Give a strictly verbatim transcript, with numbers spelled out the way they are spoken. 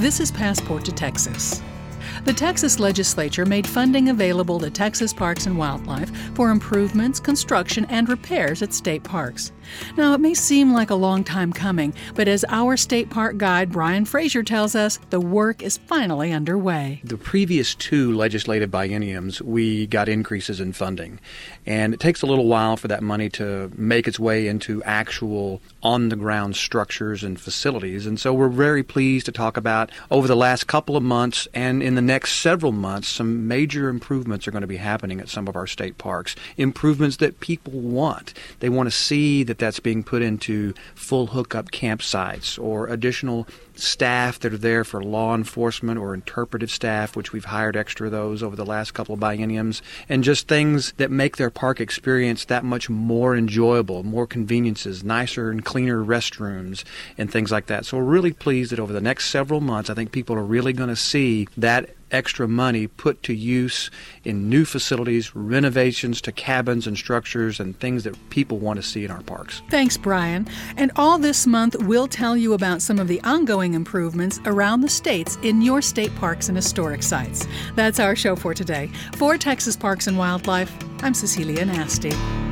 This is Passport to Texas. The Texas legislature made funding available to Texas Parks and Wildlife for improvements, construction, and repairs at state parks. Now, it may seem like a long time coming, but as our state park guide Brian Frazier tells us, the work is finally underway. The previous two legislative bienniums, we got increases in funding, and it takes a little while for that money to make its way into actual on-the-ground structures and facilities. And so we're very pleased to talk about, over the last couple of months and in the next several months, some major improvements are going to be happening at some of our state parks. Improvements that people want. They want to see that that's being put into full hookup campsites or additional staff that are there for law enforcement or interpretive staff, which we've hired extra of those over the last couple of bienniums, and just things that make their park experience that much more enjoyable, more conveniences, nicer and cleaner restrooms, and things like that. So we're really pleased that over the next several months, I think people are really going to see that extra money put to use in new facilities, renovations to cabins and structures, and things that people want to see in our parks. Thanks, Brian. And all this month, we'll tell you about some of the ongoing improvements around the states in your state parks and historic sites. That's our show for today. For Texas Parks and Wildlife, I'm Cecilia Nasty.